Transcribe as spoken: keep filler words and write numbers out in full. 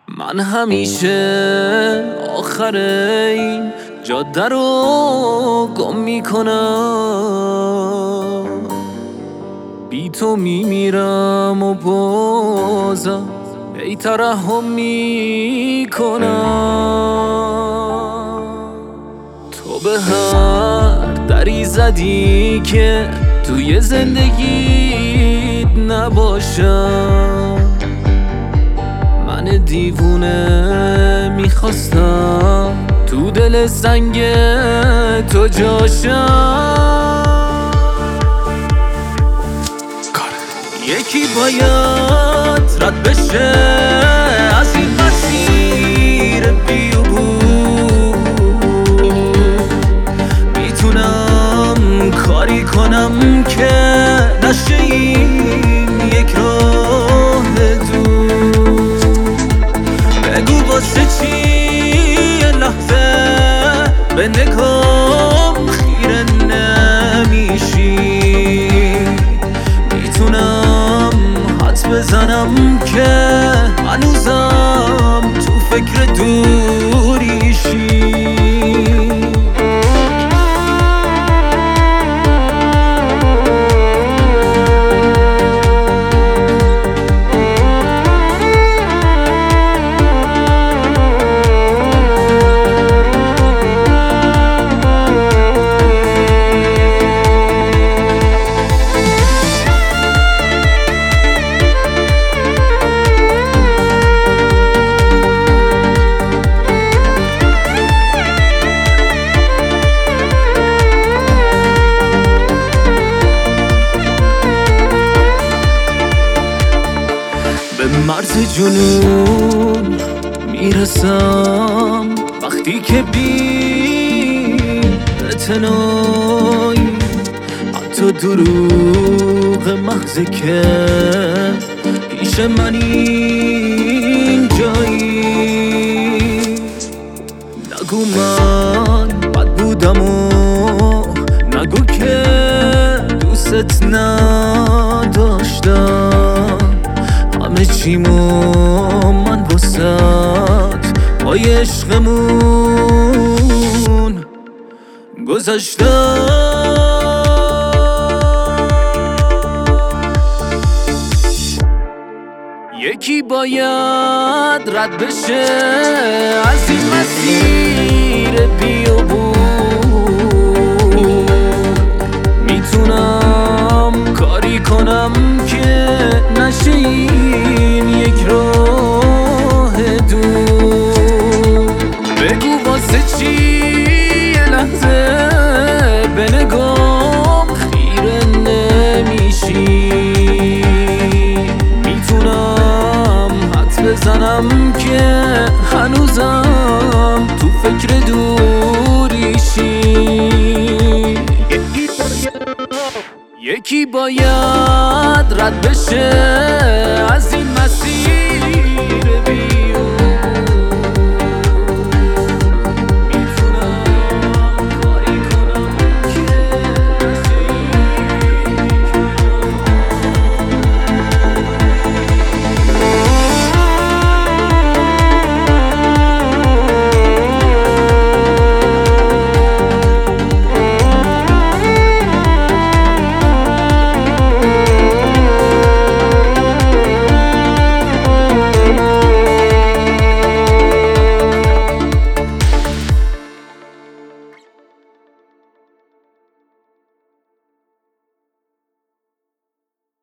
من همیشه آخر این جاده رو گم میکنم، بی تو میمیرم و بازم ای ترحم میکنم. تو به هر دری زدی که توی زندگیت نباشم، من دیوونه میخواستم تو دل سنگ تو جاشم. یکی باید رد بشه از این مسیر بی‌عبور، میتونم کاری کنم که نشه این یک راه دور. بگو واسه چی یه لحظه به نگام خیره نمیشی، میتونم حدس بزنم که هنوزم تو فکر دوریشی. به مرز جنون میرسم وقتی که بی اعتنایی، حتی دروغ محض که پیش من اینجایی. نگو من بد بودم و نگو که دوست نداشتم، همه چیمو من واسد پای عشقمون گذاشتم. یکی باید رد بشه از این مسیر بی‌عبور، میتونم کاری کنم که نشه این یک راه دور. بگو واسه چی یه لحظه به نگام خیره نمیشی، میتونم حدس بزنم که هنوزم تو فکر دوریشی. یکی باید رد بشه از این مسیر